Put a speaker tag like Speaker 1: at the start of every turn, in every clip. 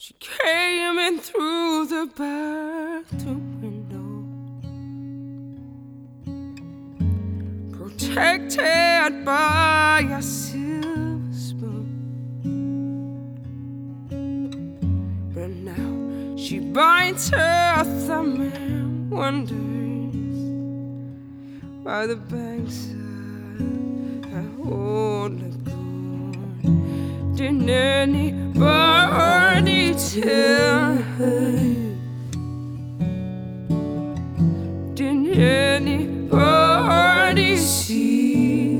Speaker 1: She came in through the bathroom window, protected by a silver spoon. But now she bites her thumb and wonders why the banks of her old lagoon didn't anybody tell her? Didn't anybody see?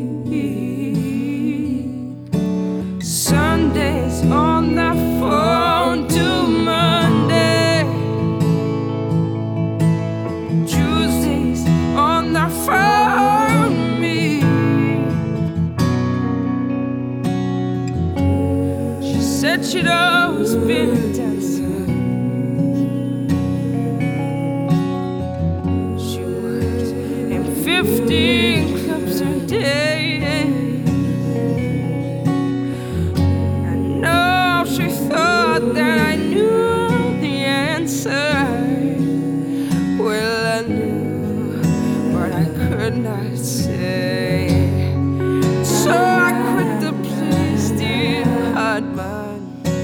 Speaker 1: Sundays on the phone to Monday, Tuesdays on the phone to me. She said she'd always been a dancer. She worked in 15 clubs a day. I know she thought that I knew the answer. Well, I knew, but I could not say. So I quit the place, dear hard man.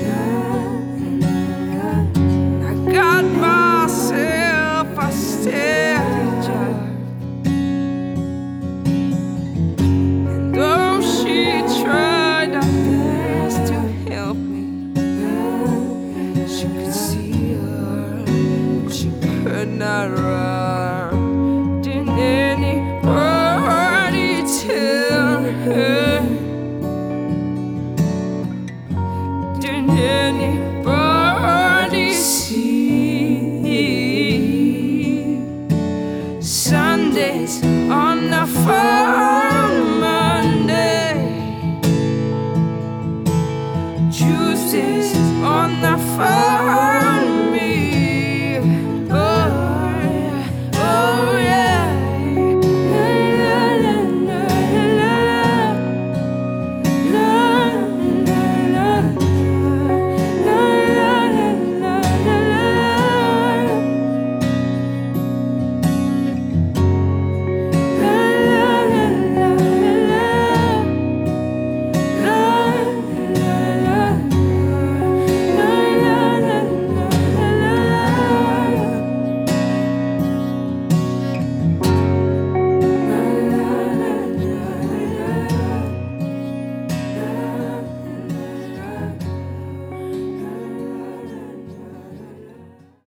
Speaker 1: I got myself a steady job, and though she tried her best to help me, she could see